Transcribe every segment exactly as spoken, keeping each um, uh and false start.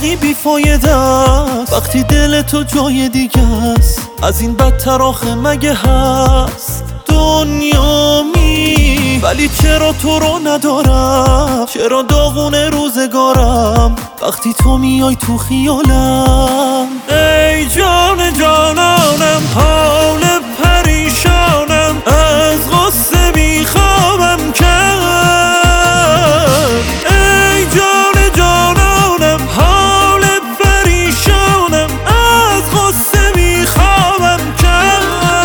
میدونی بیفایده است وقتی دل تو جای دیگه است. از این بدتر آخه مگه هست دنیا می، ولی چرا تو رو ندارم؟ چرا داغونه روزگارم وقتی تو میای تو خیالم؟ ای جان جانانم حال پریشانم، از غصه بیخوابم کرد. ای جان جانانم حال پریشانم، از غصه بیخوابم کرد.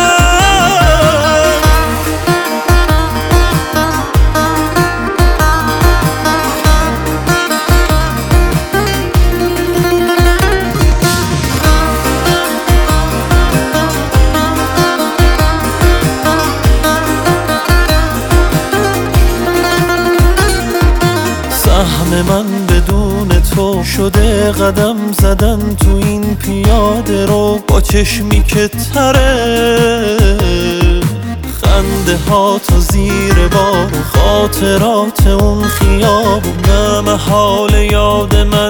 سهم من بدون تو شده قدم زدن تو این پیاده رو با چشمی که تره، خنده ها تا زیر بار خاطرات اون خیابون نه محال یاد من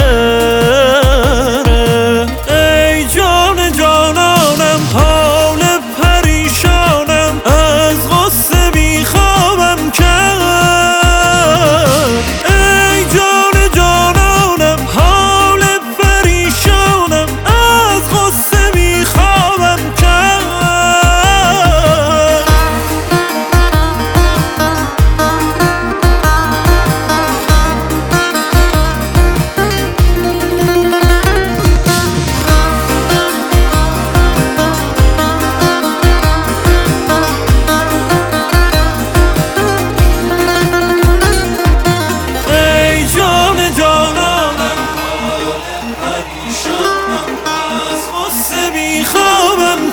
بره. ای جان جانانم حال پریشانم، از غصه بیخوابم کرد. بیخوابم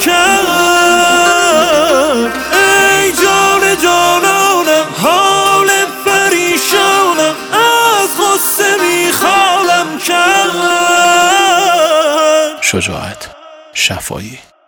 کرد. ای جان جانانم حال پریشانم، از غصه بیخوابم کرد. شجاعت شفایی.